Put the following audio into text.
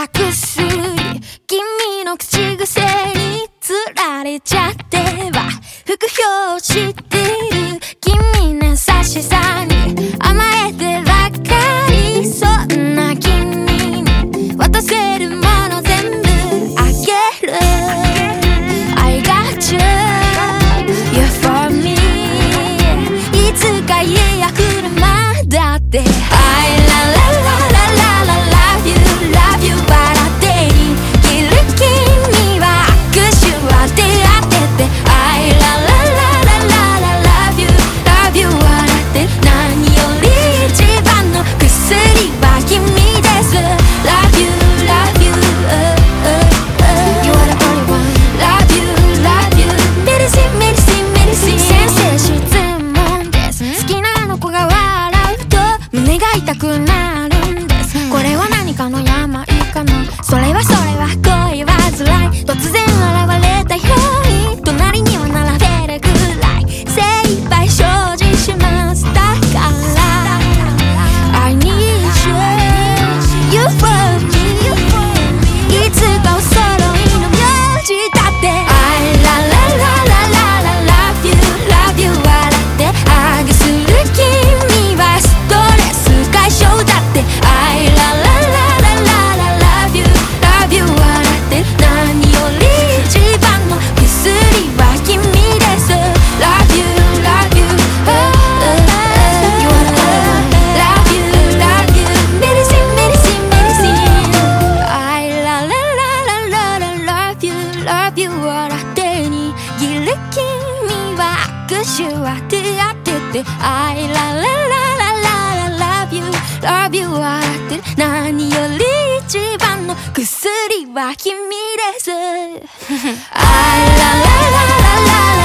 は薬、君の口癖につられちゃっては服用してる。君の優しさに甘えてばかり、そんな君に渡せるもの全部あげる。 I got you, you're for me。 いつか家や車だって I la la la la la love you love you 笑って生きる君は握手は出会ってて I la la la la la love you love you 笑って何より一番の薬は君です Love you love you You are the only one Love you love you メディシンメディシンメディシン先生質問です。好きなあの子が笑うと胸が痛くなるんです。これは何かの病かな。それは恋は辛い。突然現れたヒロイン隣には並べるぐらい精一杯承知します。だから I need you You for me いつかお揃いの名字だって I la la la la la la love you love you 笑ってハグする君はストレス解消だって I la la la la la la love you love you 笑って何より一番の薬は君です Love you love you You are the one Love you love you Medicine medicine medicine I la la la la la la love you love you 笑って握る君は握手は出会ってて I la la la la la la love you love you 笑って何より一番の薬は君です I la la la la la